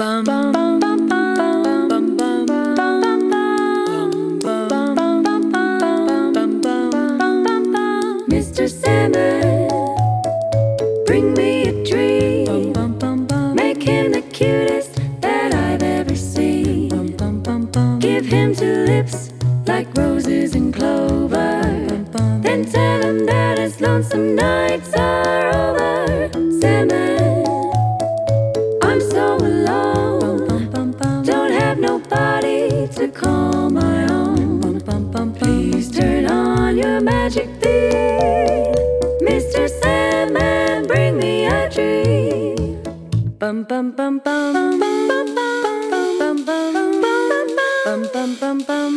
bum bum bum bum bum bum bum bum. Mr. Salmon, bring me a dream. Make him the cutest that I've ever seen. Give him two lips like roses and clover. Then tell him that his lonesome nights are over. Salmon, I'm so alone. Don't have nobody to call my own. Please turn on your magic beam. Mr. Salmon, bring me a dream. Bum bum bum bum bum bum bum bum bum bum bum bum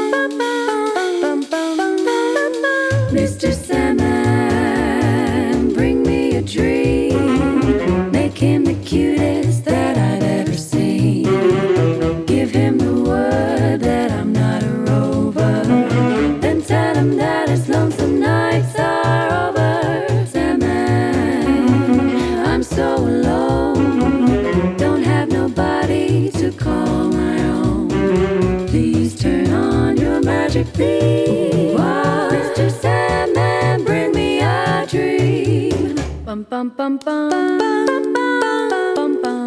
bum. Mr. Salmon, bring me a dream. Make him the cutest that I've ever seen. Give him the word that I'm not a rover. Then tell him that his lonesome nights are over. Salmon, I'm so alone. Don't have nobody to call my own. Please turn on your magic beam. Mr. Salmon, bring me a dream. Bum bum bum bum bum bum bum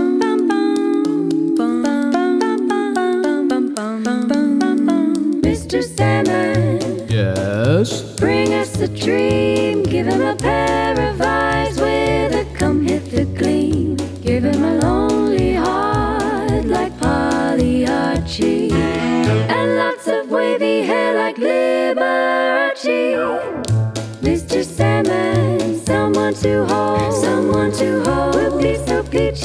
bum. Mr. Salmon, Yes? bring us a dream. Give him a pair of eyes with a come hither gleam. Give him a lonely heart like Pagliacci, and lots of wavy hair like Liberace. Mr. Salmon, someone to hold would be so peachy.